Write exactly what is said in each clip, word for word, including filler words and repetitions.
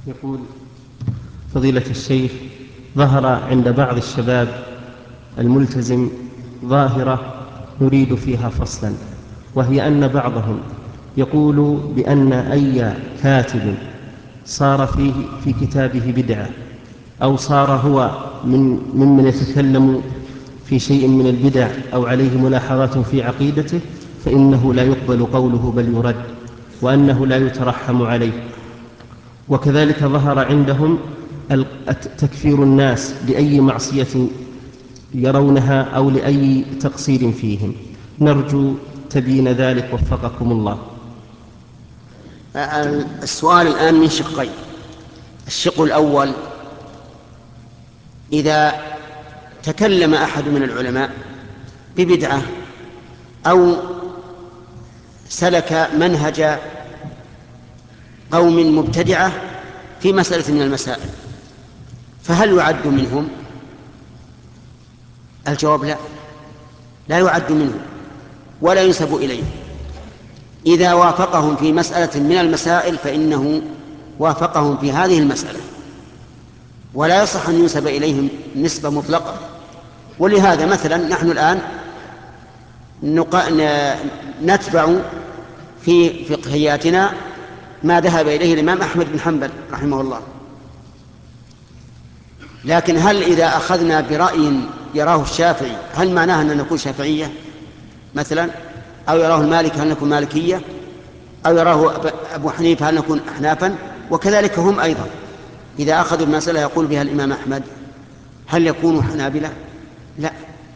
يقول فضيلة الشيخ: ظهر عند بعض الشباب الملتزم ظاهرة نريد فيها فصلا، وهي أن بعضهم يقول بأن أي كاتب صار فيه في كتابه بدعة أو صار هو من ممن يتكلم في شيء من البدع أو عليه ملاحظات في عقيدته فإنه لا يقبل قوله بل يرد، وأنه لا يترحم عليه. وكذلك ظهر عندهم تكفير الناس لأي معصية يرونها أو لأي تقصير فيهم. نرجو تبيين ذلك وفقكم الله. السؤال الآن من شقين. الشق الأول: إذا تكلم أحد من العلماء ببدعة أو سلك منهج قوم مبتدعة في مسألة من المسائل، فهل يعد منهم؟ الجواب لا، لا يعد منهم ولا ينسب إليه. إذا وافقهم في مسألة من المسائل فإنه وافقهم في هذه المسألة، ولا يصح أن ينسب إليهم نسبة مطلقة. ولهذا مثلا نحن الآن نتبع في فقهياتنا ما ذهب إليه الإمام أحمد بن حنبل رحمه الله، لكن هل إذا أخذنا برأي يراه الشافعي هل معناه أن نكون شافعية مثلا، أو يراه المالك هل نكون مالكية، أو يراه أبو حنيفة هل نكون أحنافا؟ وكذلك هم أيضا إذا أخذوا المسألة يقول بها الإمام أحمد هل يكونوا حنابلة؟ لا.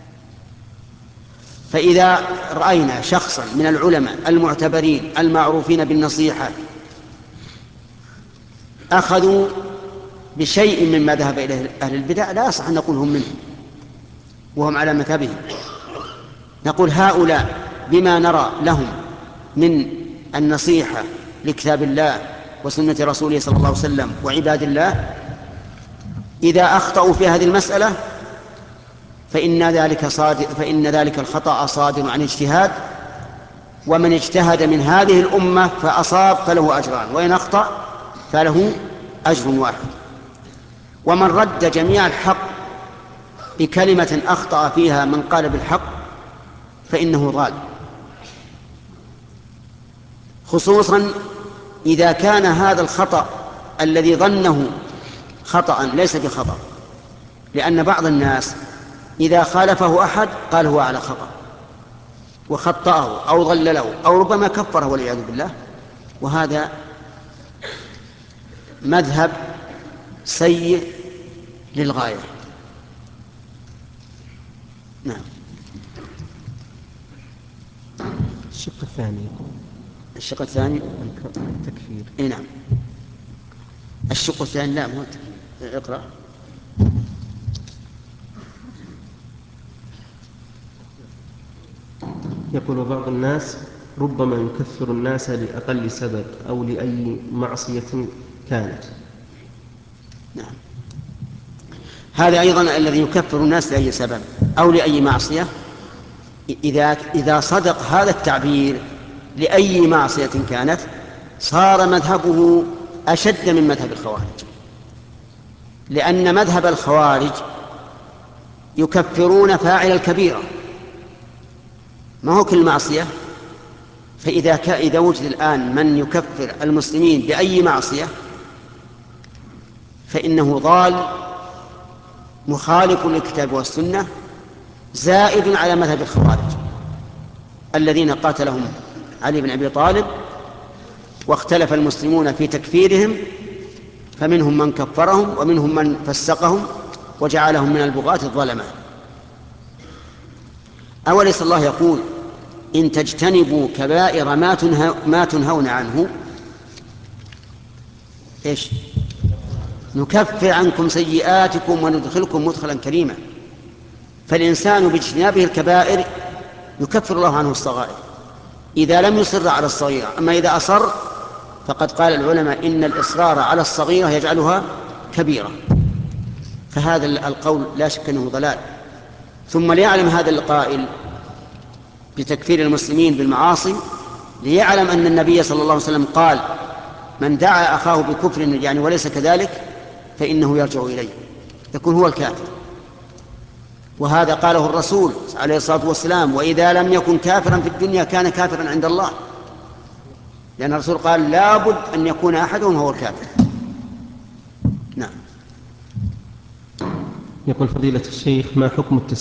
فإذا رأينا شخصا من العلماء المعتبرين المعروفين بالنصيحة أخذوا بشيء مما ذهب إليه أهل البدع لا يصح أن نقول هم منهم وهم على مذهبهم. نقول هؤلاء بما نرى لهم من النصيحة لكتاب الله وسنة رسوله صلى الله عليه وسلم وعباد الله، إذا أخطأوا في هذه المسألة فإن ذلك, صادر فإن ذلك الخطأ صادر عن اجتهاد، ومن اجتهد من هذه الأمة فأصاب فله أجران، وإن أخطأ فله أجر واحد. ومن رد جميع الحق بكلمة أخطأ فيها من قال بالحق فإنه ضال، خصوصا إذا كان هذا الخطأ الذي ظنه خطأ ليس بخطأ، لأن بعض الناس إذا خالفه أحد قال هو على خطأ وخطأه أو ضلله أو ربما كفره والعياذ بالله، وهذا مذهب سيء للغاية. نعم. الشق الثاني. الشق الثاني التكفير. إيه نعم. الشق الثاني لا مو التكفير. اقرأ. يقول بعض الناس ربما يكفر الناس لأقل سبب أو لأي معصية كانت. نعم. هذا أيضا الذي يكفر الناس لأي سبب أو لأي معصية، إذا, إذا صدق هذا التعبير لأي معصية كانت صار مذهبه أشد من مذهب الخوارج، لأن مذهب الخوارج يكفرون فاعل الكبيرة ما هو كل معصية. فإذا إذا وجد الآن من يكفر المسلمين بأي معصية فإنه ضال مخالف للكتاب والسنة زائد على مذهب الخوارج الذين قاتلهم علي بن أبي طالب، واختلف المسلمون في تكفيرهم، فمنهم من كفرهم ومنهم من فسقهم وجعلهم من البغاة الظلمة. أوليس الله يقول إن تجتنبوا كبائر ما, تنهو ما تنهون عنه إيش نكفر عنكم سيئاتكم وندخلكم مدخلا كريما. فالإنسان باجتنابه الكبائر يكفر الله عنه الصغائر إذا لم يصر على الصغيرة. أما إذا أصر فقد قال العلماء إن الإصرار على الصغيرة يجعلها كبيرة، فهذا القول لا شك أنه ضلال. ثم ليعلم هذا القائل بتكفير المسلمين بالمعاصي ليعلم أن النبي صلى الله عليه وسلم قال من دعا أخاه بكفر يعني وليس كذلك فإنه يرجع إليه، يكون هو الكافر. وهذا قاله الرسول عليه الصلاة والسلام: وإذا لم يكن كافرا في الدنيا كان كافرا عند الله، لأن الرسول قال لابد أن يكون أحدهم هو الكافر. نعم. يقول فضيلة الشيخ: ما حكم التسليم